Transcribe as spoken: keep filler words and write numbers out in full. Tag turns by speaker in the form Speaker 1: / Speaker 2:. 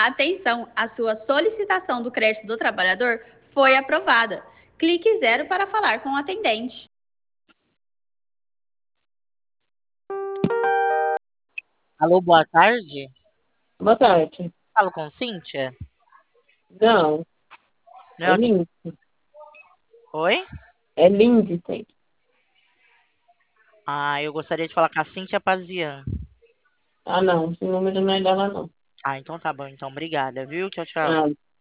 Speaker 1: Atenção, a sua solicitação do crédito do trabalhador foi aprovada. Clique zero para falar com o atendente.
Speaker 2: Alô, boa tarde.
Speaker 3: Boa tarde.
Speaker 2: Falo com Cíntia?
Speaker 3: Não, é
Speaker 2: Não.
Speaker 3: Lindsay.
Speaker 2: Oi?
Speaker 3: É Lindsay.
Speaker 2: Ah, eu gostaria de falar com a Cíntia Pazian.
Speaker 3: Ah, não, esse número não é dela, não.
Speaker 2: Ah, então tá bom. Então, obrigada, viu? Tchau, tchau.
Speaker 3: Ah,